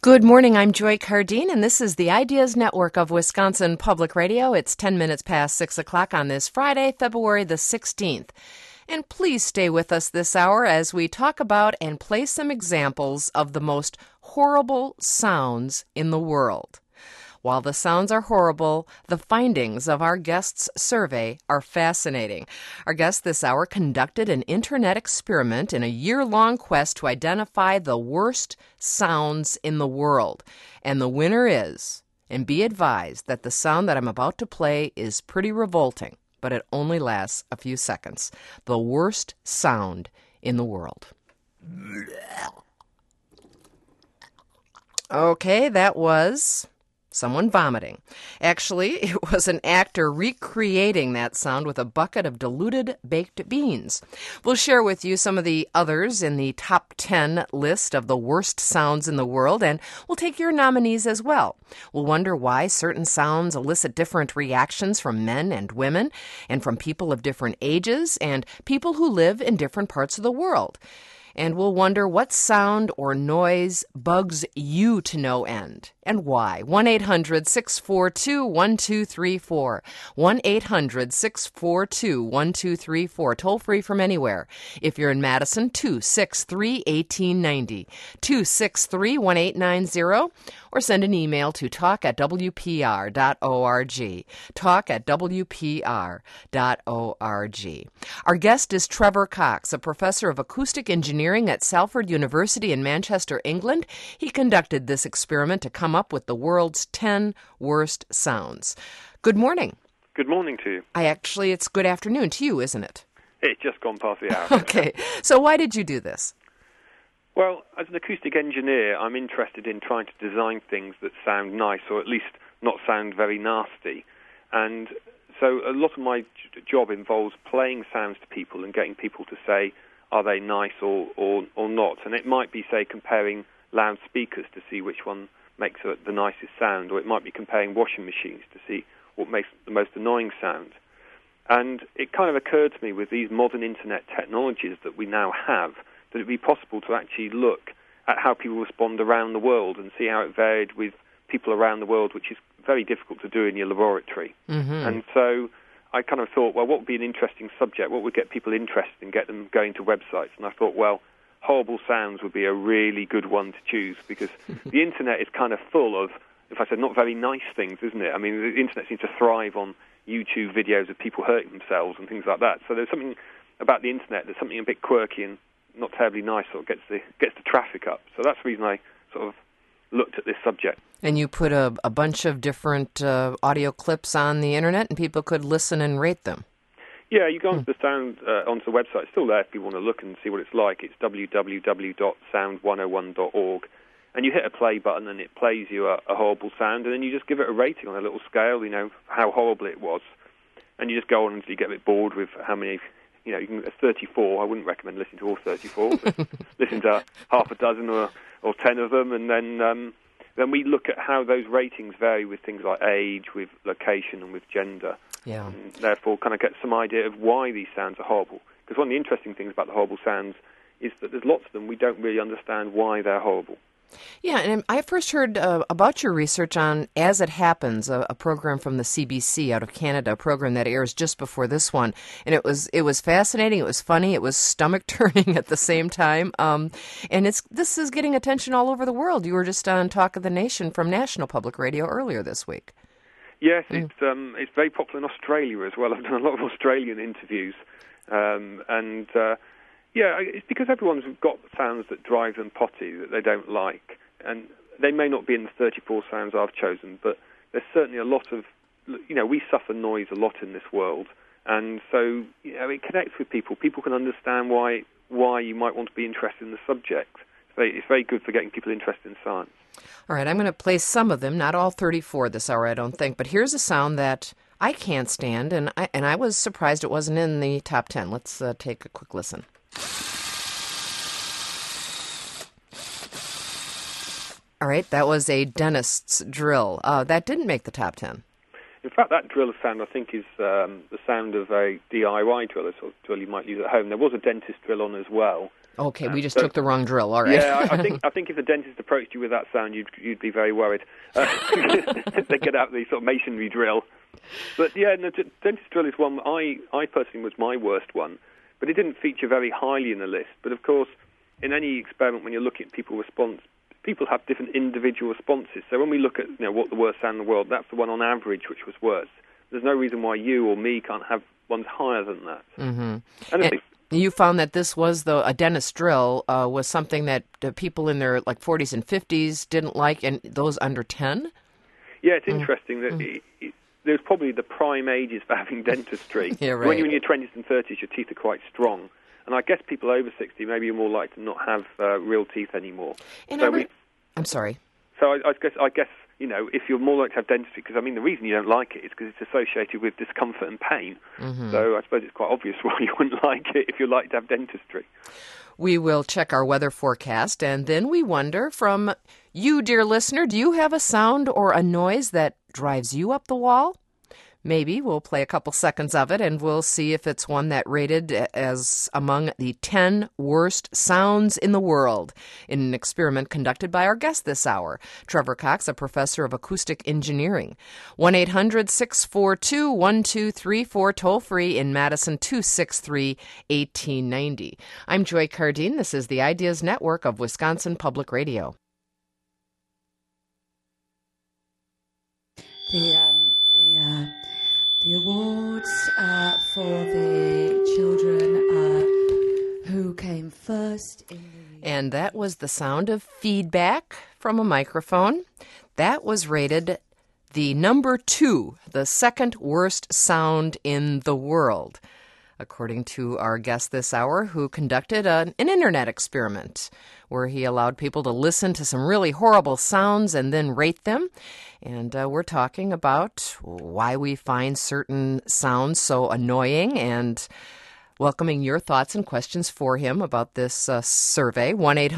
Good morning, I'm Joy Cardine, and this is the Ideas Network of Wisconsin Public Radio. It's 10 minutes past 6 o'clock on this Friday, February the 16th. And please stay with us this hour as we talk about and play some examples of the most horrible sounds in the world. While the sounds are horrible, the findings of our guests' survey are fascinating. Our guest this hour conducted an internet experiment in a year-long quest to identify the worst sounds in the world. And the winner is, and be advised that the sound that I'm about to play is pretty revolting, but it only lasts a few seconds. The worst sound in the world. Okay, that was someone vomiting. Actually, it was an actor recreating that sound with a bucket of diluted baked beans. We'll share with you some of the others in the top 10 list of the worst sounds in the world, and we'll take your nominees as well. We'll wonder why certain sounds elicit different reactions from men and women, and from people of different ages, and people who live in different parts of the world. And we'll wonder what sound or noise bugs you to no end, and why. 1-800-642-1234. 1-800-642-1234. Toll free from anywhere. If you're in Madison, 263-1890. 263-1890. Or send an email to talk@wpr.org. talk@wpr.org. Our guest is Trevor Cox, a professor of acoustic engineering at Salford University in Manchester, England. He conducted this experiment to come up with the world's 10 worst sounds. Good morning. Good morning to you. It's good afternoon to you, isn't it? It's just gone past the hour. Okay. So why did you do this? Well, as an acoustic engineer, I'm interested in trying to design things that sound nice, or at least not sound very nasty. And so a lot of my job involves playing sounds to people and getting people to say, are they nice or not? And it might be, say, comparing loudspeakers to see which one makes the nicest sound, or it might be comparing washing machines to see what makes the most annoying sound. And it kind of occurred to me with these modern internet technologies that we now have, that it would be possible to actually look at how people respond around the world and see how it varied with people around the world, which is very difficult to do in your laboratory. Mm-hmm. And so I kind of thought, well, what would be an interesting subject? What would get people interested and get them going to websites? And I thought, well, horrible sounds would be a really good one to choose, because the internet is kind of full of, if I said, not very nice things, isn't it? I mean, the internet seems to thrive on YouTube videos of people hurting themselves and things like that. So there's something about the internet that's something a bit quirky and not terribly nice, sort of gets the traffic up. So that's the reason I sort of looked at this subject. And you put a bunch of different audio clips on the internet, and people could listen and rate them. Yeah, you go onto onto the website. It's still there if you want to look and see what it's like. It's www.sound101.org. And you hit a play button, and it plays you a horrible sound, and then you just give it a rating on a little scale, how horrible it was. And you just go on until you get a bit bored with how many, you can 34. I wouldn't recommend listening to all 34. But listen to half a dozen or 10 of them, and then we look at how those ratings vary with things like age, with location, and with gender. Yeah. And therefore kind of get some idea of why these sounds are horrible. Because one of the interesting things about the horrible sounds is that there's lots of them we don't really understand why they're horrible. Yeah, and I first heard about your research on As It Happens, a program from the CBC out of Canada, a program that airs just before this one. And it was fascinating, it was funny, it was stomach-turning at the same time. And this is getting attention all over the world. You were just on Talk of the Nation from National Public Radio earlier this week. Yes, it's very popular in Australia as well. I've done a lot of Australian interviews. It's because everyone's got sounds that drive them potty that they don't like. And they may not be in the 34 sounds I've chosen, but there's certainly a lot of, we suffer noise a lot in this world. And so, it connects with people. People can understand why you might want to be interested in the subject. It's very good for getting people interested in science. All right, I'm going to play some of them, not all 34 this hour, I don't think. But here's a sound that I can't stand, and I was surprised it wasn't in the top 10. Let's take a quick listen. All right, that was a dentist's drill. That didn't make the top 10. In fact, that drill sound, I think, is the sound of a DIY drill, a sort of drill you might use at home. There was a dentist drill on as well. Okay, we just took the wrong drill. All right. Yeah, I think if the dentist approached you with that sound, you'd be very worried. They get out the sort of masonry drill. But yeah, the dentist drill is one I personally was my worst one, but it didn't feature very highly in the list. But of course, in any experiment, when you're looking at people's response, people have different individual responses. So when we look at what the worst sound in the world, that's the one on average which was worse. There's no reason why you or me can't have ones higher than that. Mm-hmm. And you found that this was, a dentist drill was something that people in their 40s and 50s didn't like, and those under 10? Yeah, it's interesting that there's probably the prime ages for having dentistry. Yeah, right. When you're in your 20s and 30s, your teeth are quite strong. And I guess people over 60, maybe you're more likely to not have real teeth anymore. And I'm sorry. So I guess, if you're more likely to have dentistry, because, the reason you don't like it is because it's associated with discomfort and pain. Mm-hmm. So I suppose it's quite obvious why you wouldn't like it if you're likely to have dentistry. We will check our weather forecast, and then we wonder from you, dear listener, do you have a sound or a noise that drives you up the wall? Maybe we'll play a couple seconds of it, and we'll see if it's one that rated as among the 10 worst sounds in the world in an experiment conducted by our guest this hour, Trevor Cox, a professor of acoustic engineering. 1-800-642-1234, toll-free in Madison, 263-1890. I'm Joy Cardine. This is the Ideas Network of Wisconsin Public Radio. The awards for the children who came first in the... And that was the sound of feedback from a microphone. That was rated the number 2, the second worst sound in the world, according to our guest this hour, who conducted an internet experiment where he allowed people to listen to some really horrible sounds and then rate them. And we're talking about why we find certain sounds so annoying and welcoming your thoughts and questions for him about this survey.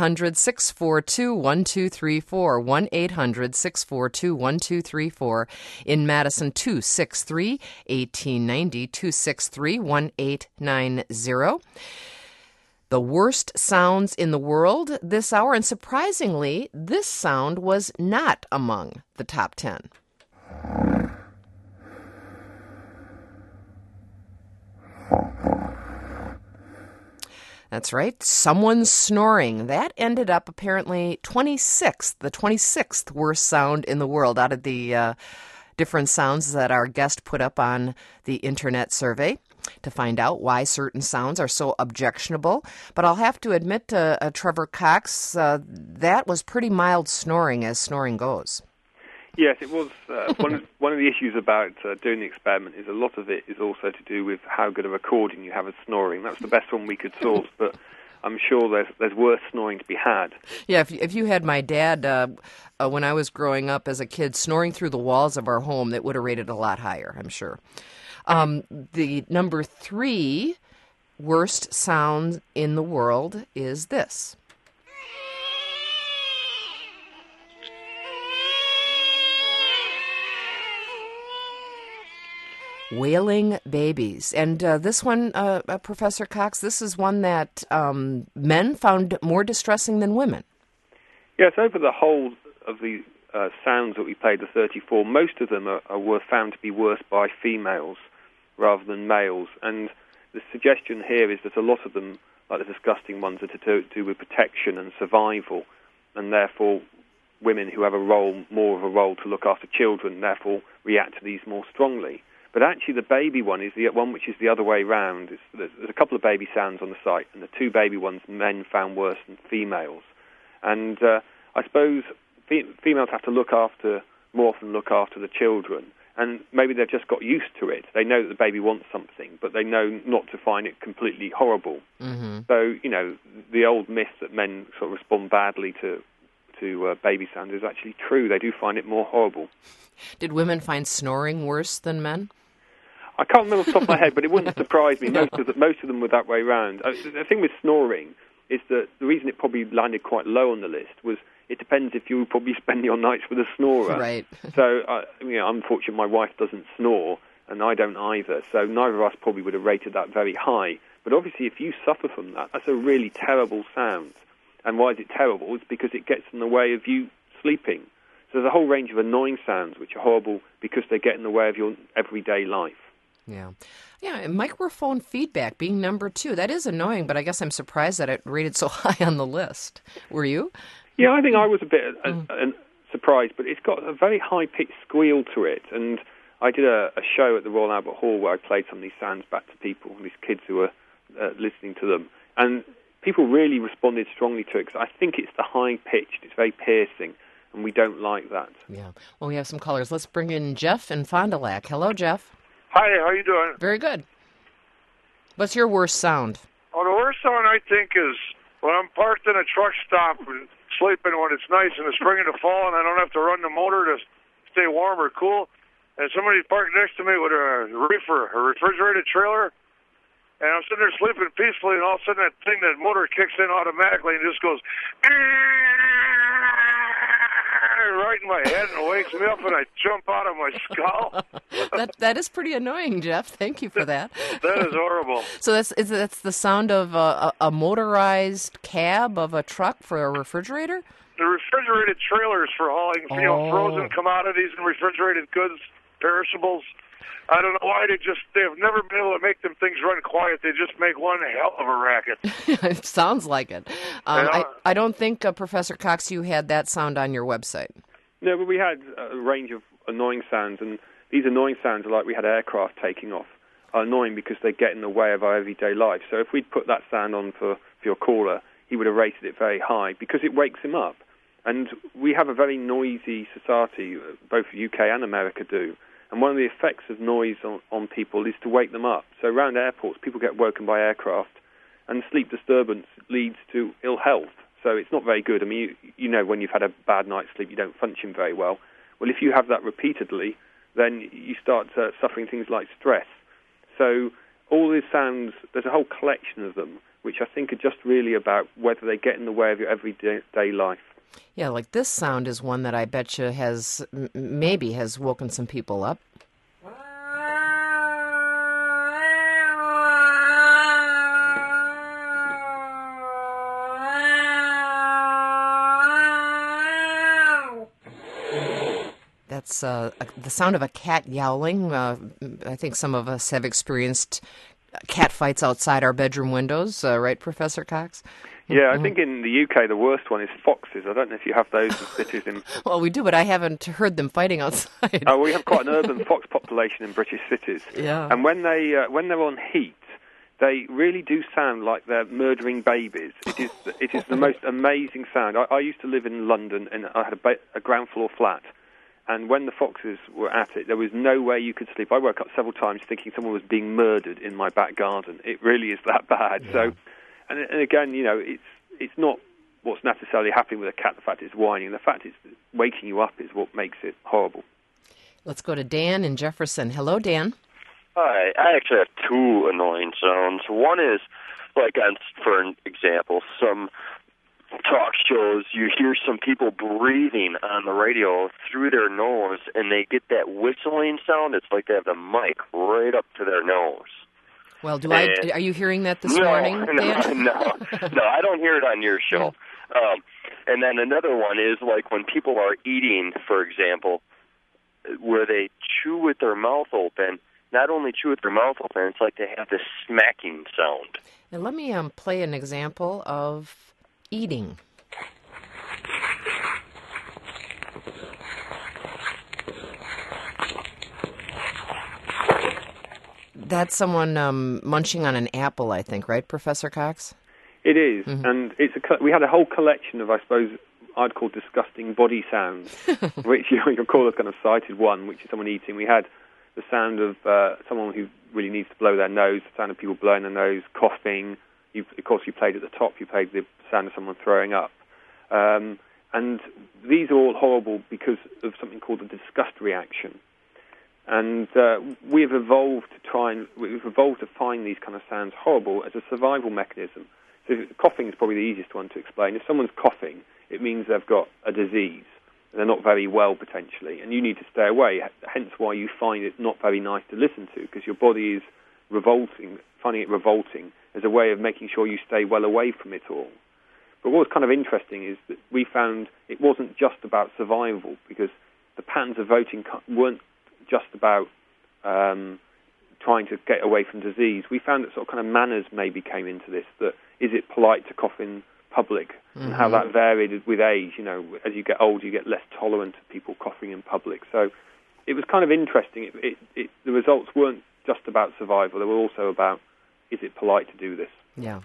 1-800-642-1234, 1-800-642-1234. In Madison, 263-1890, 263-1890. The worst sounds in the world this hour, and surprisingly, this sound was not among the top 10. That's right, someone's snoring. That ended up apparently the 26th worst sound in the world out of the different sounds that our guest put up on the internet survey to find out why certain sounds are so objectionable. But I'll have to admit to Trevor Cox, that was pretty mild snoring as snoring goes. Yes, it was. One of the issues about doing the experiment is a lot of it is also to do with how good a recording you have of snoring. That's the best one we could source, but I'm sure there's worse snoring to be had. Yeah, if you had my dad, when I was growing up as a kid, snoring through the walls of our home, that would have rated a lot higher, I'm sure. The number 3 worst sound in the world is this. Wailing babies. And this one, Professor Cox, this is one that men found more distressing than women. Yes, over the whole of the sounds that we played, the 34, most of them were found to be worse by females rather than males. And the suggestion here is that a lot of them, like the disgusting ones, are to do with protection and survival, and therefore women who have more of a role to look after children, therefore react to these more strongly. But actually the baby one is the one which is the other way round. There's a couple of baby sounds on the site, and the 2 baby ones men found worse than females. And I suppose females have to more often look after the children, and maybe they've just got used to it. They know that the baby wants something, but they know not to find it completely horrible. Mm-hmm. So, the old myth that men sort of respond badly to baby sound is actually true. They do find it more horrible. Did women find snoring worse than men? I can't remember off the top of my head, but it wouldn't surprise me. Most of them were that way round. The thing with snoring is that the reason it probably landed quite low on the list was it depends if you probably spend your nights with a snorer. Right. So, unfortunately, my wife doesn't snore, and I don't either. So neither of us probably would have rated that very high. But obviously, if you suffer from that, that's a really terrible sound. And why is it terrible? It's because it gets in the way of you sleeping. So there's a whole range of annoying sounds which are horrible because they get in the way of your everyday life. Yeah. Yeah, and microphone feedback being number 2. That is annoying, but I guess I'm surprised that it rated so high on the list. Were you? Yeah, I think I was a bit surprised, but it's got a very high-pitched squeal to it. And I did a show at the Royal Albert Hall where I played some of these sounds back to people, these kids who were listening to them. And people really responded strongly to it because I think it's the high-pitched, it's very piercing, and we don't like that. Yeah. Well, we have some callers. Let's bring in Jeff in Fond du Lac. Hello, Jeff. Hi, how you doing? Very good. What's your worst sound? Oh, the worst sound I think is when I'm parked in a truck stop and sleeping when it's nice in the spring and the fall and I don't have to run the motor to stay warm or cool. And somebody's parked next to me with a refrigerated trailer. And I'm sitting there sleeping peacefully, and all of a sudden that motor kicks in automatically and just goes right in my head and wakes me up, and I jump out of my skull. That is pretty annoying, Jeff. Thank you for that. That is horrible. So that's the sound of a motorized cab of a truck for a refrigerator? The refrigerated trailers for hauling frozen commodities and refrigerated goods, perishables. I don't know why they've never been able to make them things run quiet. They just make one hell of a racket. It sounds like it. I don't think, Professor Cox, you had that sound on your website. No, but we had a range of annoying sounds, and these annoying sounds are like we had aircraft taking off, are annoying because they get in the way of our everyday life. So if we'd put that sound on for your caller, he would have rated it very high because it wakes him up. And we have a very noisy society, both UK and America do. And one of the effects of noise on people is to wake them up. So around airports, people get woken by aircraft, and sleep disturbance leads to ill health. So it's not very good. I mean, you know, when you've had a bad night's sleep, you don't function very well. Well, if you have that repeatedly, then you start suffering things like stress. So all these sounds, there's a whole collection of them, which I think are just really about whether they get in the way of your everyday life. Yeah, like this sound is one that I bet you maybe has woken some people up. That's the sound of a cat yowling. I think some of us have experienced cat fights outside our bedroom windows, right, Professor Cox? Yeah, I think in the UK the worst one is foxes. I don't know if you have those in cities. Well, we do, but I haven't heard them fighting outside. Oh, we have quite an urban fox population in British cities. Yeah. And when they're on heat, they really do sound like they're murdering babies. It is the most amazing sound. I used to live in London, and I had a ground floor flat. And when the foxes were at it, there was no way you could sleep. I woke up several times thinking someone was being murdered in my back garden. It really is that bad. Yeah. So, and again, you know, it's not what's necessarily happening with a cat. The fact it's whining, the fact it's waking you up is what makes it horrible. Let's go to Dan in Jefferson. Hello, Dan. Hi. I actually have two annoying sounds. One is, for an example, some talk shows, you hear some people breathing on the radio through their nose, and they get that whistling sound. It's like they have the mic right up to their nose. Well, are you hearing that this morning, Dan? No, I don't hear it on your show. Yeah. And then another one is like when people are eating, for example, where they chew with their mouth open. Not only chew with their mouth open, it's like they have this smacking sound. Now let me play an example of eating. That's someone munching on an apple, I think, right, Professor Cox? It is, and we had a whole collection of, I suppose, I'd call disgusting body sounds, which your caller's kind of cited one, which is someone eating. We had the sound of someone who really needs to blow their nose, the sound of people blowing their nose, coughing. Of course, you played at the top, you played the sound of someone throwing up. And these are all horrible because of something called the disgust reaction. And we've evolved to find these kind of sounds horrible as a survival mechanism. So coughing is probably the easiest one to explain. If someone's coughing, it means they've got a disease. They're not very well, potentially, and you need to stay away, hence why you find it not very nice to listen to, because your body is finding it revolting as a way of making sure you stay well away from it all. But what was kind of interesting is that we found it wasn't just about survival, because the patterns of voting weren't just about trying to get away from disease. We found that sort of kind of manners maybe came into this, that is it polite to cough in public, and how that varied with age. You know, as you get older, you get less tolerant of people coughing in public. So it was kind of interesting. The results weren't just about survival. They were also about, is it polite to do this? Yeah.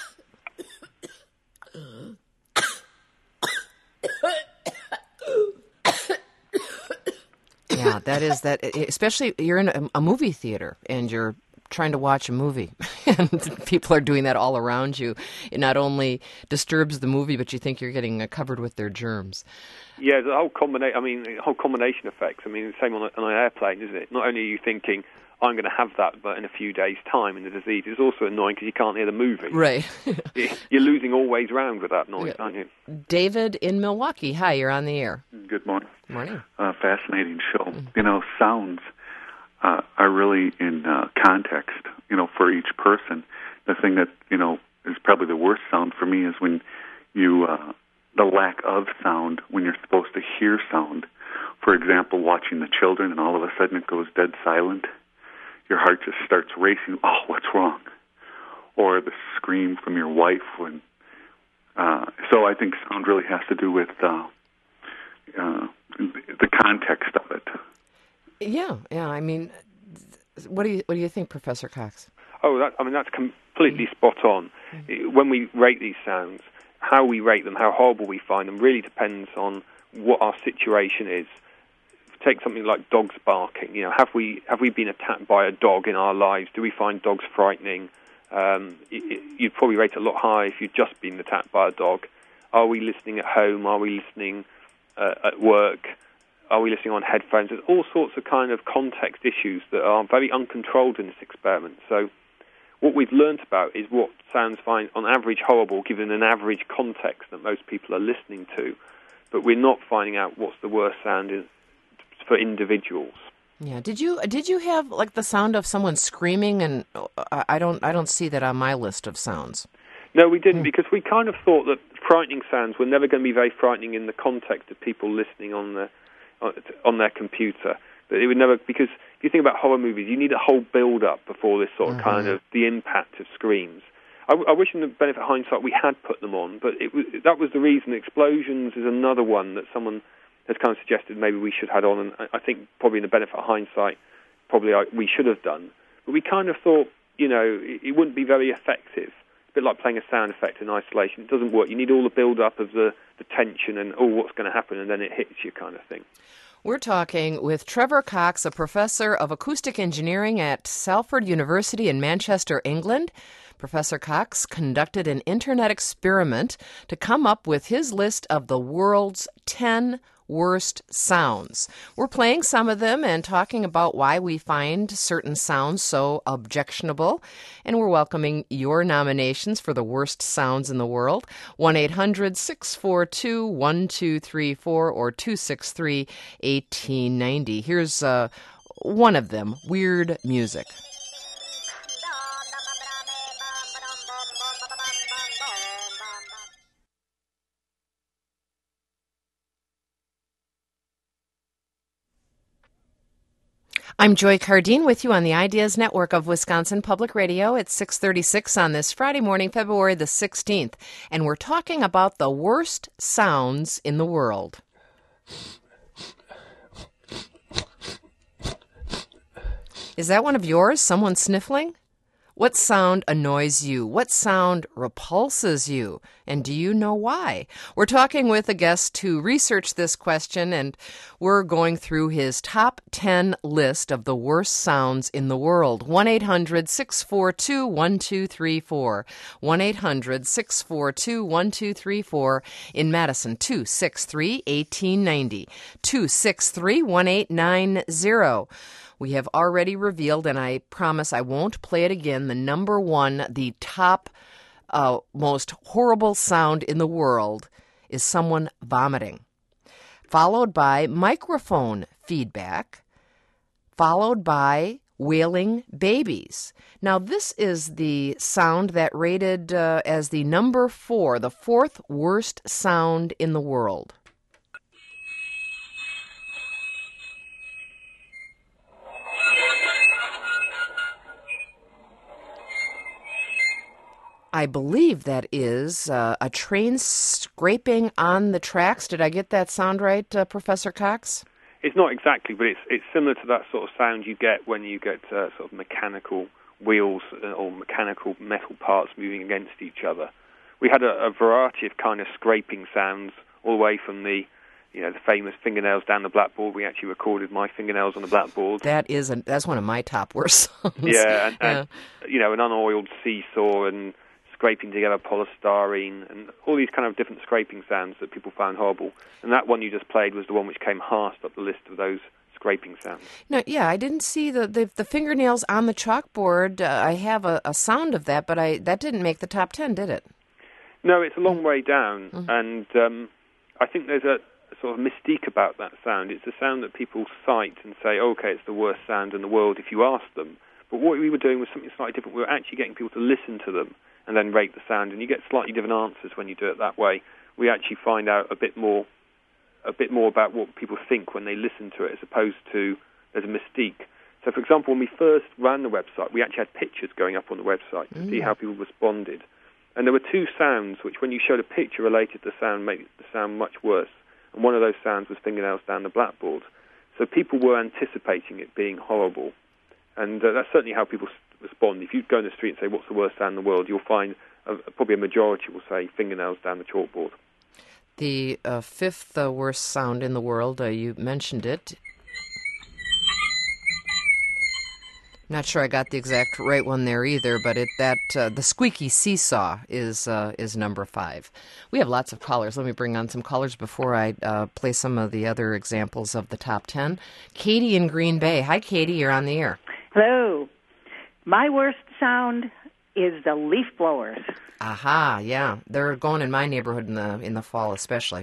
Yeah, that is that. Especially you're in a movie theater and you're trying to watch a movie, and people are doing that all around you. It not only disturbs the movie, but you think you're getting covered with their germs. Yeah, the whole combination effects. I mean, the same on an airplane, isn't it? Not only are you thinking, I'm going to have that, but in a few days' time in the disease, it's also annoying because you can't hear the movie. Right. You're losing all ways round with that noise, aren't you? David in Milwaukee. Hi, you're on the air. Good morning. Morning. Fascinating show. You know, sounds are really in context, you know, for each person. The thing that, you know, is probably the worst sound for me is when you, the lack of sound when you're supposed to hear sound. For example, watching the children and all of a sudden it goes dead silent. Your heart just starts racing. Oh, what's wrong? Or the scream from your wife. When so I think sound really has to do with the context of it. Yeah. I mean, what do you think, Professor Cox? Oh, that's completely spot on. When we rate these sounds, how we rate them, how horrible we find them, really depends on what our situation is. Take something like dogs barking. You know, have we been attacked by a dog in our lives? Do we find dogs frightening? You'd probably rate it a lot higher if you'd just been attacked by a dog. Are we listening at home? Are we listening at work? Are we listening on headphones? There's all sorts of kind of context issues that are very uncontrolled in this experiment. So what we've learnt about is what sounds fine, on average horrible, given an average context that most people are listening to. But we're not finding out what's the worst sound for individuals. Yeah. Did you have like the sound of someone screaming? And I don't see that on my list of sounds. No, we didn't, because we kind of thought that frightening sounds were never going to be very frightening in the context of people listening on their computer. That it would never, because if you think about horror movies, you need a whole build-up before this sort of kind of the impact of screams. I wish, in the benefit of hindsight, we had put them on, but that was the reason. Explosions is another one that someone has kind of suggested maybe we should have on, and I think probably in the benefit of hindsight, we should have done. But we kind of thought, you know, it wouldn't be very effective. It's a bit like playing a sound effect in isolation. It doesn't work. You need all the build-up of the tension and, what's going to happen, and then it hits you kind of thing. We're talking with Trevor Cox, a professor of acoustic engineering at Salford University in Manchester, England. Professor Cox conducted an internet experiment to come up with his list of the world's 10 worst sounds. We're playing some of them and talking about why we find certain sounds so objectionable. And we're welcoming your nominations for the worst sounds in the world. 1-800-642-1234 or 263-1890. Here's one of them, weird music. I'm Joy Cardine with you on the Ideas Network of Wisconsin Public Radio. It's 6:36 on this Friday morning, February the 16th, and we're talking about the worst sounds in the world. Is that one of yours? Someone sniffling? What sound annoys you? What sound repulses you? And do you know why? We're talking with a guest who researched this question, and we're going through his top 10 list of the worst sounds in the world. 1-800-642-1234. 1-800-642-1234. In Madison, 263-1890. 263-1890. We have already revealed, and I promise I won't play it again, the number one, the top most horrible sound in the world is someone vomiting, followed by microphone feedback, followed by wailing babies. Now, this is the sound that rated as the number 4, the 4th worst sound in the world. I believe that is a train scraping on the tracks. Did I get that sound right, Professor Cox? It's not exactly, but it's similar to that sort of sound you get when you get sort of mechanical wheels or mechanical metal parts moving against each other. We had a variety of kind of scraping sounds, all the way from the famous fingernails down the blackboard. We actually recorded my fingernails on the blackboard. That's one of my top worst songs. Yeah, and an unoiled seesaw and scraping together polystyrene and all these kind of different scraping sounds that people found horrible. And that one you just played was the one which came highest up the list of those scraping sounds. No, yeah, I didn't see the fingernails on the chalkboard. I have a sound of that, but that didn't make the top 10, did it? No, it's a long way down, and I think there's a sort of mystique about that sound. It's a sound that people cite and say, okay, it's the worst sound in the world if you ask them. But what we were doing was something slightly different. We were actually getting people to listen to them and then rate the sound, and you get slightly different answers when you do it that way. We actually find out a bit more about what people think when they listen to it, as opposed to there's a mystique. So, for example, when we first ran the website, we actually had pictures going up on the website to see how people responded. And there were two sounds which, when you showed a picture related to the sound, made the sound much worse. And one of those sounds was fingernails down the blackboard. So people were anticipating it being horrible. And that's certainly how people respond. If you go in the street and say, what's the worst sound in the world, you'll find probably a majority will say fingernails down the chalkboard. The 5th worst sound in the world, you mentioned it. Not sure I got the exact right one there either, but the squeaky seesaw is number 5. We have lots of callers. Let me bring on some callers before I play some of the other examples of the top 10. Katie in Green Bay. Hi, Katie. You're on the air. Hello. My worst sound is the leaf blowers. Aha, yeah. They're going in my neighborhood in the fall especially.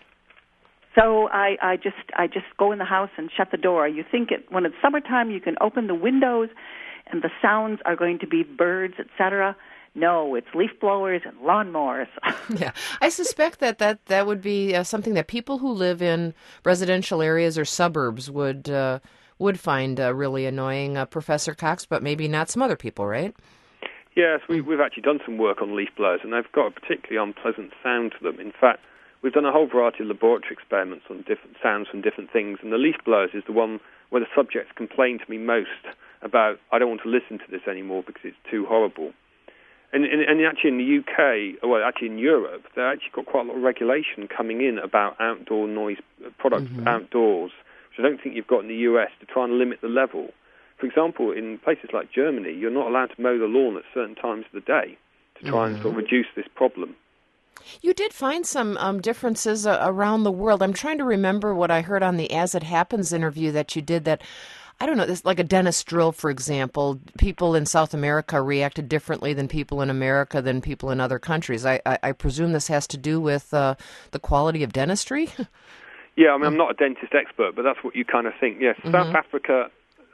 So I just go in the house and shut the door. You think when it's summertime you can open the windows and the sounds are going to be birds, etc. No, it's leaf blowers and lawnmowers. Yeah, I suspect that would be something that people who live in residential areas or suburbs would find really annoying, Professor Cox, but maybe not some other people, right? Yes, we've actually done some work on leaf blowers, and they've got a particularly unpleasant sound to them. In fact, we've done a whole variety of laboratory experiments on different sounds from different things, and the leaf blowers is the one where the subjects complain to me most about, I don't want to listen to this anymore because it's too horrible. And actually in the UK, well, actually in Europe, they've actually got quite a lot of regulation coming in about outdoor noise products outdoors, which I don't think you've got in the US, to try and limit the level. For example, in places like Germany, you're not allowed to mow the lawn at certain times of the day to try and sort of reduce this problem. You did find some differences around the world. I'm trying to remember what I heard on the As It Happens interview that you did that, I don't know, this, like a dentist drill, for example. People in South America reacted differently than people in America than people in other countries. I presume this has to do with the quality of dentistry? Yeah, I mean, I'm not a dentist expert, but that's what you kind of think. Yes, Africa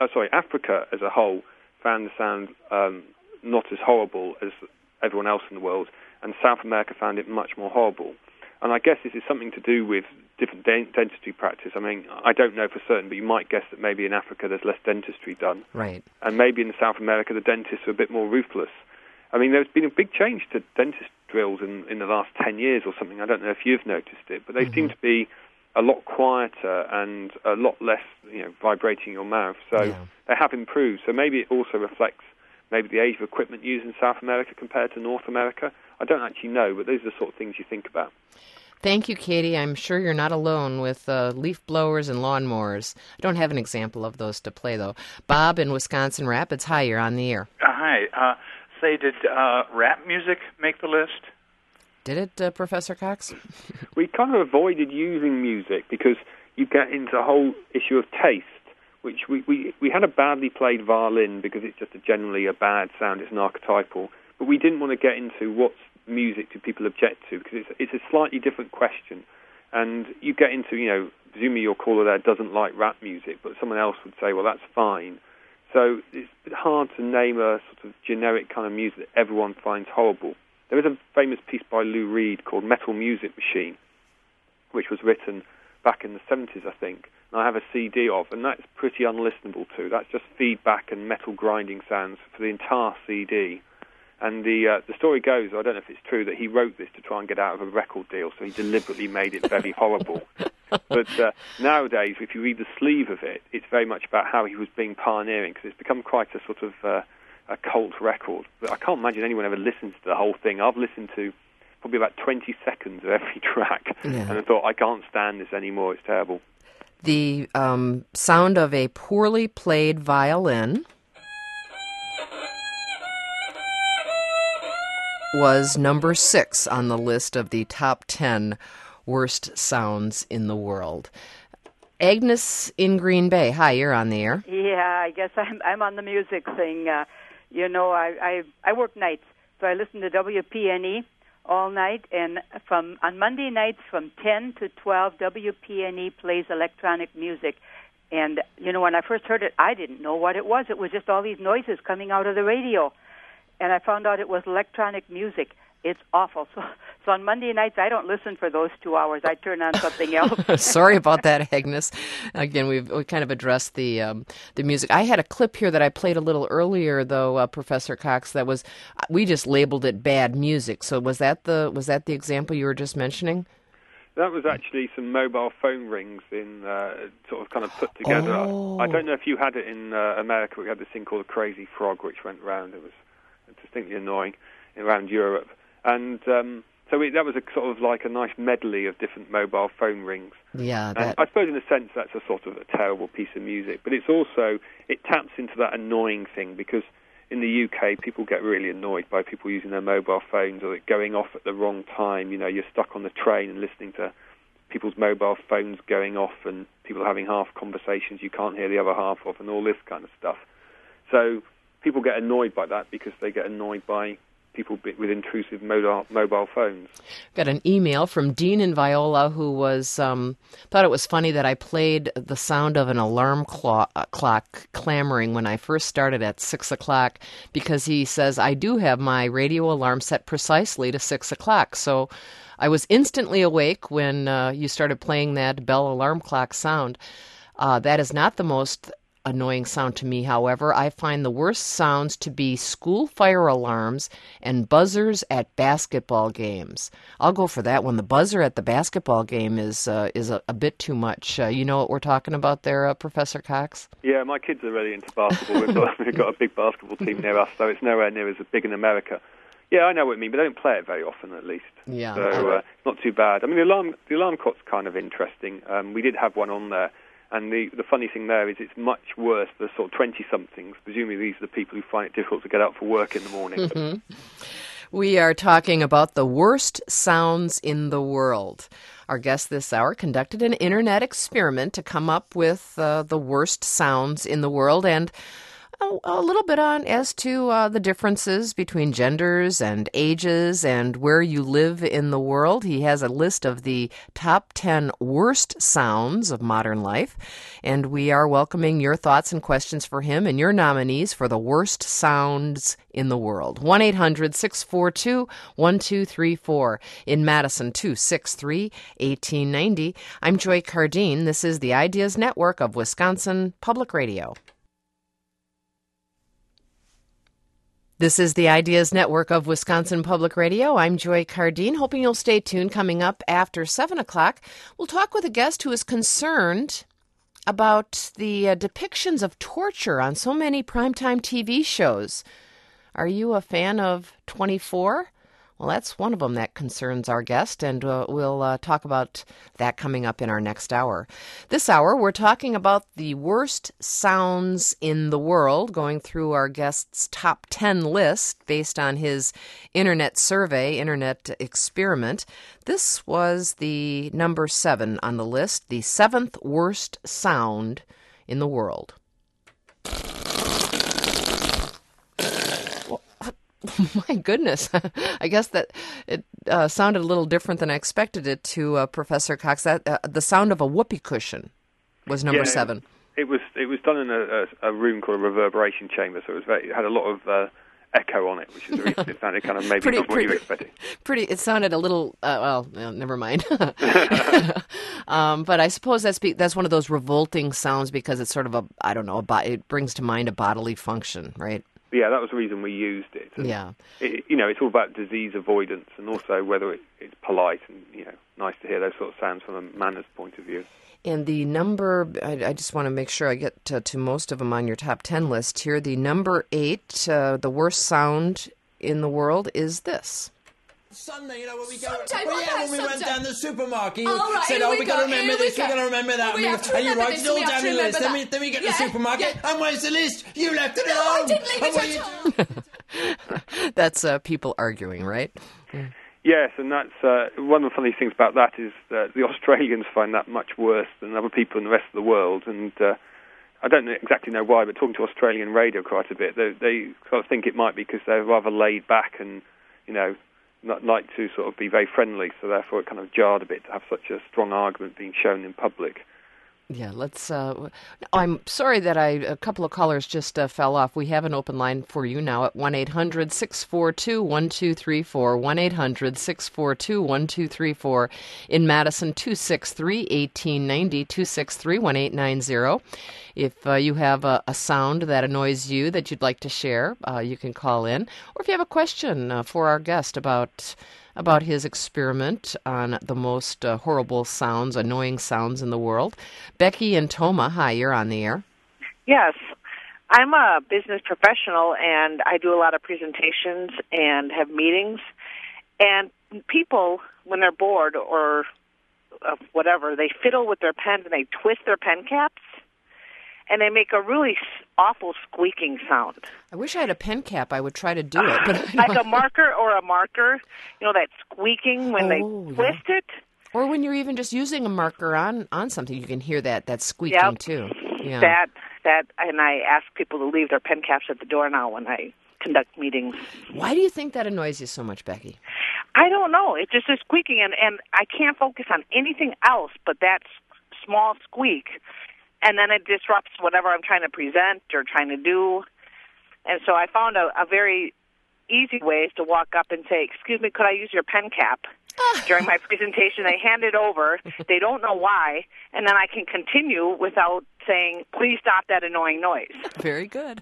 as a whole found the sound not as horrible as everyone else in the world, and South America found it much more horrible. And I guess this is something to do with different dentistry practice. I mean, I don't know for certain, but you might guess that maybe in Africa there's less dentistry done. Right. And maybe in South America the dentists are a bit more ruthless. I mean, there's been a big change to dentist drills in the last 10 years or something. I don't know if you've noticed it, but they seem to be a lot quieter and a lot less, vibrating your mouth. So they have improved. So maybe it also reflects maybe the age of equipment used in South America compared to North America. I don't actually know, but those are the sort of things you think about. Thank you, Katie. I'm sure you're not alone with leaf blowers and lawnmowers. I don't have an example of those to play, though. Bob in Wisconsin Rapids. Hi, you're on the air. Hi. Did rap music make the list? Did it, Professor Cox? We kind of avoided using music because you get into a whole issue of taste, which we had a badly played violin because it's just generally a bad sound. It's an archetypal. But we didn't want to get into what music do people object to, because it's a slightly different question. And you get into, presumably your caller there doesn't like rap music, but someone else would say, well, that's fine. So it's a bit hard to name a sort of generic kind of music that everyone finds horrible. There is a famous piece by Lou Reed called Metal Music Machine, which was written back in the 70s, I think, and I have a CD of, and that's pretty unlistenable too. That's just feedback and metal grinding sounds for the entire CD. And the story goes, I don't know if it's true, that he wrote this to try and get out of a record deal, so he deliberately made it very horrible. But nowadays, if you read the sleeve of it, it's very much about how he was being pioneering, because it's become quite a sort of a cult record. But I can't imagine anyone ever listens to the whole thing. I've listened to probably about 20 seconds of every track, and I thought, I can't stand this anymore, it's terrible. The sound of a poorly played violin was number 6 on the list of the top 10 worst sounds in the world. Agnes in Green Bay, hi, you're on the air. Yeah, I guess I'm on the music thing. I work nights, so I listen to WPNE all night, and on Monday nights from 10 to 12, WPNE plays electronic music. And, when I first heard it, I didn't know what it was. It was just all these noises coming out of the radio. And I found out it was electronic music. It's awful. So on Monday nights, I don't listen for those 2 hours. I turn on something else. Sorry about that, Agnes. Again, we kind of addressed the music. I had a clip here that I played a little earlier, though, Professor Cox. That was, we just labeled it bad music. So was that the example you were just mentioning? That was actually some mobile phone rings in sort of kind of put together. Oh. I don't know if you had it in America. We had this thing called a Crazy Frog, which went round. It was distinctly annoying around Europe. And so that was a sort of like a nice medley of different mobile phone rings. Yeah. And I suppose in a sense that's a sort of a terrible piece of music, but it's also, it taps into that annoying thing, because in the UK people get really annoyed by people using their mobile phones or it going off at the wrong time. You're stuck on the train and listening to people's mobile phones going off and people having half conversations you can't hear the other half of and all this kind of stuff. So people get annoyed by that because they get annoyed by people with intrusive mobile phones. Got an email from Dean in Viola who was thought it was funny that I played the sound of an alarm clock clamoring when I first started at 6 o'clock, because he says, I do have my radio alarm set precisely to 6 o'clock. So I was instantly awake when you started playing that bell alarm clock sound. That is not the most annoying sound to me, however. I find the worst sounds to be school fire alarms and buzzers at basketball games. I'll go for that one. The buzzer at the basketball game is a bit too much. You know what we're talking about there, Professor Cox? Yeah, my kids are really into basketball. We've got a big basketball team near us, so it's nowhere near as big in America. Yeah, I know what you mean, but they don't play it very often, at least. Yeah. So it's not too bad. I mean, the alarm clock's kind of interesting. We did have one on there. And the funny thing there is it's much worse for sort of 20-somethings. Presumably these are the people who find it difficult to get up for work in the morning. Mm-hmm. We are talking about the worst sounds in the world. Our guest this hour conducted an internet experiment to come up with the worst sounds in the world, and a little bit on as to the differences between genders and ages and where you live in the world. He has a list of the top 10 worst sounds of modern life, and we are welcoming your thoughts and questions for him and your nominees for the worst sounds in the world. 1-800-642-1234. In Madison, 263-1890. I'm Joy Cardine. This is the Ideas Network of Wisconsin Public Radio. This is the Ideas Network of Wisconsin Public Radio. I'm Joy Cardine, hoping you'll stay tuned. Coming up after 7 o'clock, we'll talk with a guest who is concerned about the depictions of torture on so many primetime TV shows. Are you a fan of 24? Well, that's one of them that concerns our guest, and we'll talk about that coming up in our next hour. This hour, we're talking about the worst sounds in the world, going through our guest's top 10 list based on his internet survey, internet experiment. This was the number 7 on the list, the 7th worst sound in the world. My goodness. I guess that it sounded a little different than I expected it to, Professor Cox. That the sound of a whoopee cushion was number 7. It was done in a room called a reverberation chamber, so it had a lot of echo on it, which is the reason it sounded kind of maybe not what you were expecting. It sounded a little, never mind. But I suppose that's one of those revolting sounds because it's sort of it brings to mind a bodily function, right? Yeah, that was the reason we used it. And it's all about disease avoidance and also whether it's polite and, nice to hear those sort of sounds from a manners point of view. And the number, I just want to make sure I get to most of them on your top 10 list here. The number 8, the worst sound in the world is this. Sunday, when we go, when we went down the supermarket, you right, said, "Oh, we got to remember this, we got to remember that," and you write it all down the list. Then we get to the supermarket, and where's the list? You left it at home. I didn't leave it at home. That's people arguing, right? Yes, and that's one of the funny things about that is that the Australians find that much worse than other people in the rest of the world, and I don't exactly know why, but talking to Australian radio quite a bit, they sort of think it might be because they're rather laid back and, not like to sort of be very friendly, so therefore it kind of jarred a bit to have such a strong argument being shown in public. Yeah, let's... I'm sorry that a couple of callers just fell off. We have an open line for you now at 1-800-642-1234, 1-800-642-1234. In Madison, 263-1890, 263-1890. If you have a sound that annoys you that you'd like to share, you can call in. Or if you have a question for our guest about his experiment on the most horrible sounds, annoying sounds in the world. Becky and Toma, hi, you're on the air. Yes. I'm a business professional, and I do a lot of presentations and have meetings. And people, when they're bored or whatever, they fiddle with their pen and they twist their pen caps, and they make a really awful squeaking sound. I wish I had a pen cap. I would try to do it. But like a marker, that squeaking when they twist it. Or when you're even just using a marker on something, you can hear that squeaking too. Yeah. That, and I ask people to leave their pen caps at the door now when I conduct meetings. Why do you think that annoys you so much, Becky? I don't know. It's just a squeaking, and I can't focus on anything else but that small squeak. And then it disrupts whatever I'm trying to present or trying to do. And so I found a very easy way is to walk up and say, "Excuse me, could I use your pen cap?" During my presentation, they hand it over. They don't know why. And then I can continue without saying, "Please stop that annoying noise." Very good.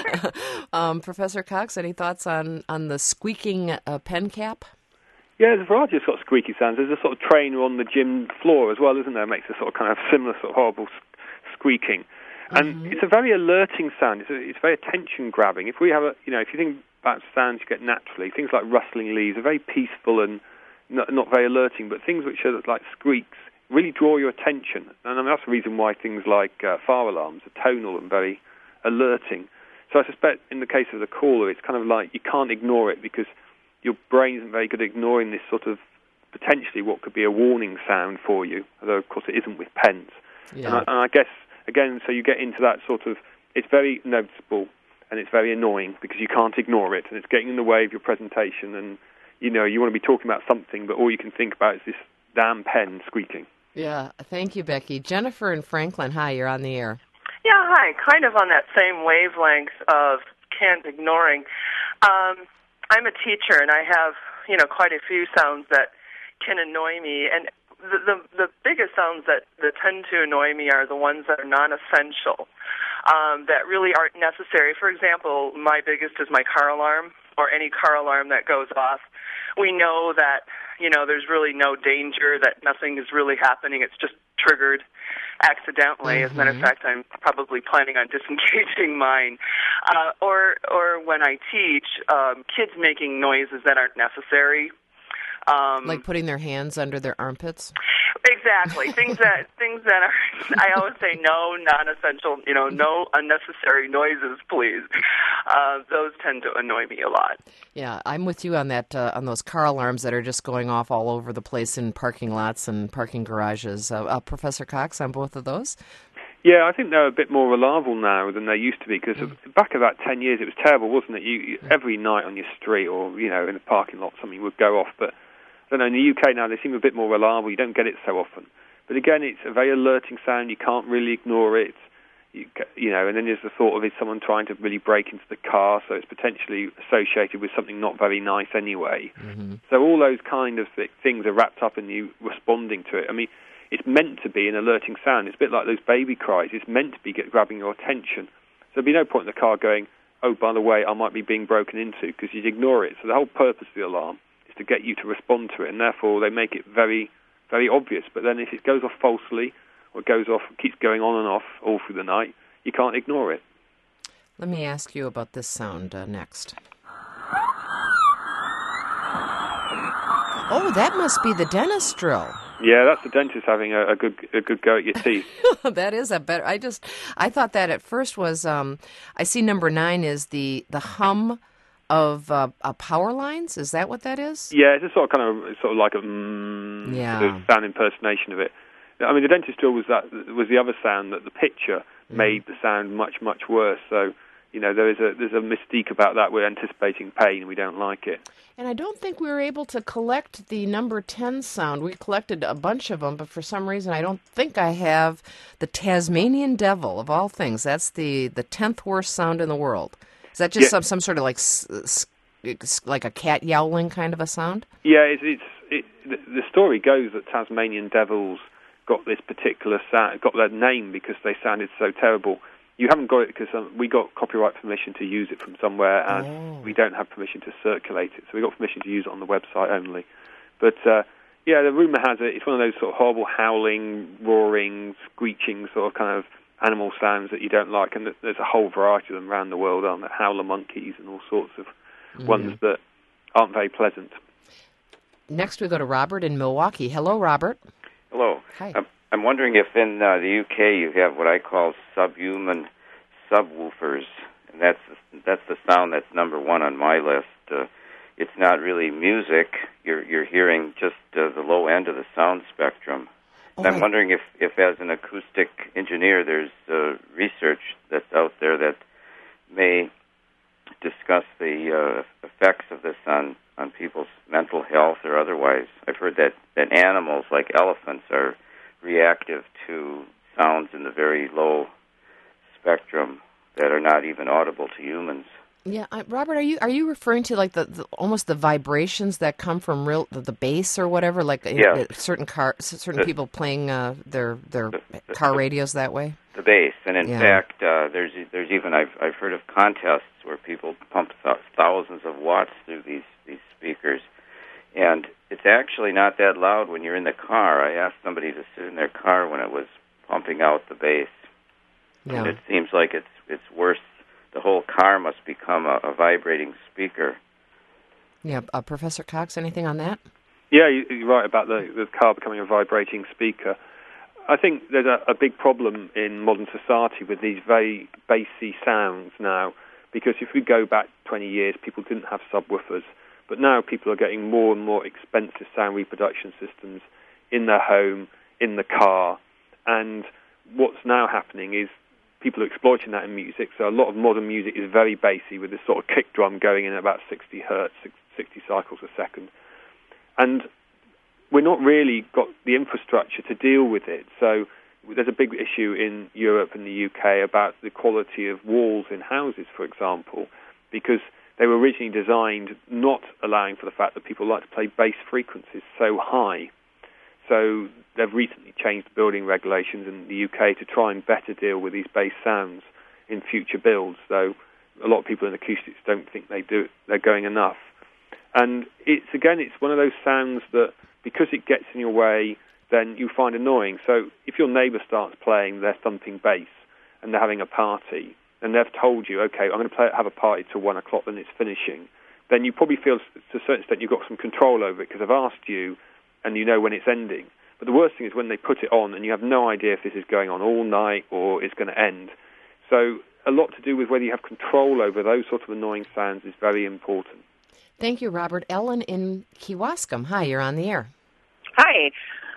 Professor Cox, any thoughts on the squeaking pen cap? Yeah, there's a variety of sort of squeaky sounds. There's a sort of trainer on the gym floor as well, isn't there? It makes a sort of kind of similar sort of horrible squeaking, and it's a very alerting sound. It's very attention-grabbing. If we have if you think about sounds you get naturally, things like rustling leaves are very peaceful and not very alerting, but things which are like squeaks really draw your attention. And that's the reason why things like fire alarms are tonal and very alerting. So I suspect in the case of the caller, it's kind of like you can't ignore it because your brain isn't very good at ignoring this sort of potentially what could be a warning sound for you, although of course it isn't with pens. Yeah. And I guess, again, so you get into that sort of, it's very noticeable and it's very annoying because you can't ignore it and it's getting in the way of your presentation and, you want to be talking about something, but all you can think about is this damn pen squeaking. Yeah, thank you, Becky. Jennifer and Franklin, hi, you're on the air. Yeah, hi, kind of on that same wavelength of can't ignoring. I'm a teacher and I have, quite a few sounds that can annoy me, and the biggest sounds that tend to annoy me are the ones that are non-essential, that really aren't necessary. For example, my biggest is my car alarm, or any car alarm that goes off. We know that, there's really no danger, that nothing is really happening. It's just triggered accidentally. As a matter of fact, I'm probably planning on disengaging mine. Or when I teach, kids making noises that aren't necessary. Like putting their hands under their armpits? Exactly. Things that are, I always say no non-essential, no unnecessary noises, please. Those tend to annoy me a lot. Yeah, I'm with you on that, on those car alarms that are just going off all over the place in parking lots and parking garages. Professor Cox, on both of those? Yeah, I think they're a bit more reliable now than they used to be, because back about 10 years it was terrible, wasn't it? You every night on your street or, in a parking lot something would go off, but I don't know, in the UK now they seem a bit more reliable. You don't get it so often. But again, it's a very alerting sound. You can't really ignore it. you know, and then there's the thought of is someone trying to really break into the car, so it's potentially associated with something not very nice anyway. Mm-hmm. So all those kind of things are wrapped up in you responding to it. I mean, it's meant to be an alerting sound. It's a bit like those baby cries. It's meant to be grabbing your attention. So there'd be no point in the car going, oh, by the way, I might be being broken into, because you'd ignore it. So the whole purpose of the alarm is to get you to respond to it, and therefore they make it very, very obvious. But then if it goes off falsely, or it goes off, keeps going on and off all through the night, you can't ignore it. Let me ask you about this sound next. Oh, that must be the dentist drill. Yeah, that's the dentist having a good go at your teeth. That is a better. I thought that at first was. I see number 9 is the hum of power lines. Is that what that is? Yeah, it's a sort of like a sound impersonation of it. I mean, the dentist drill was the other sound that the picture made the sound much, much worse. So, you know, there's a mystique about that. We're anticipating pain and we don't like it. And I don't think we were able to collect the number 10 sound. We collected a bunch of them, but for some reason I don't think I have the Tasmanian devil, of all things. That's the 10th worst sound in the world. Is that just some sort of like a cat yowling kind of a sound? Yeah, the story goes that Tasmanian devils got this particular sound, got their name because they sounded so terrible. You haven't got it because we got copyright permission to use it from somewhere, and we don't have permission to circulate it. So we got permission to use it on the website only. But the rumour has it, it's one of those sort of horrible howling, roaring, screeching sort of kind of animal sounds that you don't like, and there's a whole variety of them around the world, aren't there? Howler monkeys and all sorts of ones that aren't very pleasant. Next we go to Robert in Milwaukee. Hello, Robert. Hello. Hi. I'm wondering if in the UK you have what I call subhuman subwoofers, and that's the sound that's number 1 on my list. It's not really music. You're hearing just the low end of the sound spectrum. And I'm wondering if as an acoustic engineer there's research that's out there that may discuss the effects of this on people's mental health or otherwise. I've heard that animals like elephants are reactive to sounds in the very low spectrum that are not even audible to humans. Yeah, Robert, are you referring to like the almost the vibrations that come from the bass or whatever, like certain people playing their car radios that way? The bass, and in fact, there's even I've heard of contests where people pump thousands of watts through these speakers, and it's actually not that loud when you're in the car. I asked somebody to sit in their car when it was pumping out the bass, and it seems like it's worse. The whole car must become a vibrating speaker. Yeah, Professor Cox, anything on that? Yeah, you're right about the car becoming a vibrating speaker. I think there's a big problem in modern society with these very bassy sounds now, because if we go back 20 years, people didn't have subwoofers, but now people are getting more and more expensive sound reproduction systems in their home, in the car, and what's now happening is people are exploiting that in music. So a lot of modern music is very bassy with this sort of kick drum going in at about 60 hertz, 60 cycles a second. And we're not really got the infrastructure to deal with it. So there's a big issue in Europe and the UK about the quality of walls in houses, for example, because they were originally designed not allowing for the fact that people like to play bass frequencies so high. So they've recently changed building regulations in the UK to try and better deal with these bass sounds in future builds. So a lot of people in acoustics don't think they're going enough. And it's one of those sounds that, because it gets in your way, then you find annoying. So if your neighbour starts playing their thumping bass and they're having a party, and they've told you, okay, I'm going to have a party till 1 o'clock, then it's finishing, then you probably feel to a certain extent you've got some control over it because I've asked you, and you know when it's ending. But the worst thing is when they put it on and you have no idea if this is going on all night or it's going to end. So a lot to do with whether you have control over those sort of annoying sounds is very important. Thank you, Robert. Ellen in Kewaskum. Hi, you're on the air. Hi.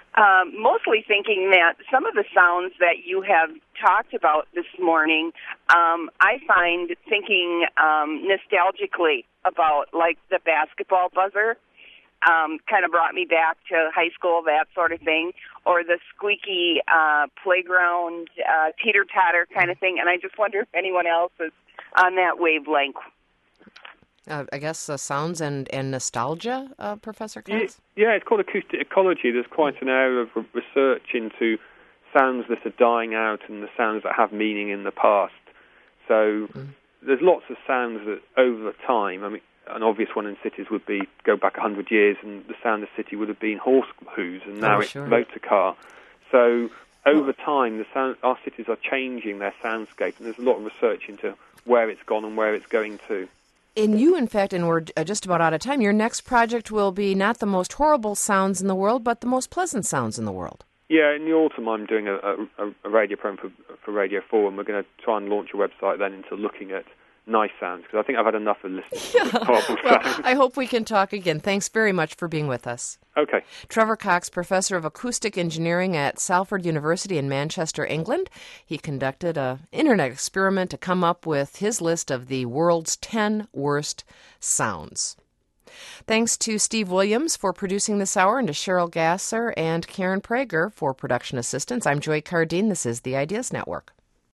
Mostly thinking that some of the sounds that you have talked about this morning, I find thinking nostalgically about, like the basketball buzzer. kind of brought me back to high school, that sort of thing, or the squeaky playground teeter-totter kind of thing. And I just wonder if anyone else is on that wavelength. I guess sounds and nostalgia, Professor Katz? Yeah, it's called acoustic ecology. There's quite an area of research into sounds that are dying out and the sounds that have meaning in the past. So there's lots of sounds that over time, I mean, an obvious one in cities would be go back 100 years and the sound of the city would have been horse hooves, and now it's motor car. So over time, our cities are changing their soundscape, and there's a lot of research into where it's gone and where it's going to. And you, in fact, and we're just about out of time, your next project will be not the most horrible sounds in the world, but the most pleasant sounds in the world. Yeah, in the autumn I'm doing a radio program for Radio 4, and we're going to try and launch a website then into looking at nice sounds, because I think I've had enough of listening to horrible sounds. I hope we can talk again. Thanks very much for being with us. Okay. Trevor Cox, Professor of Acoustic Engineering at Salford University in Manchester, England. He conducted an internet experiment to come up with his list of the world's 10 worst sounds. Thanks to Steve Williams for producing this hour, and to Cheryl Gasser and Karen Prager for production assistance. I'm Joy Cardine. This is the Ideas Network.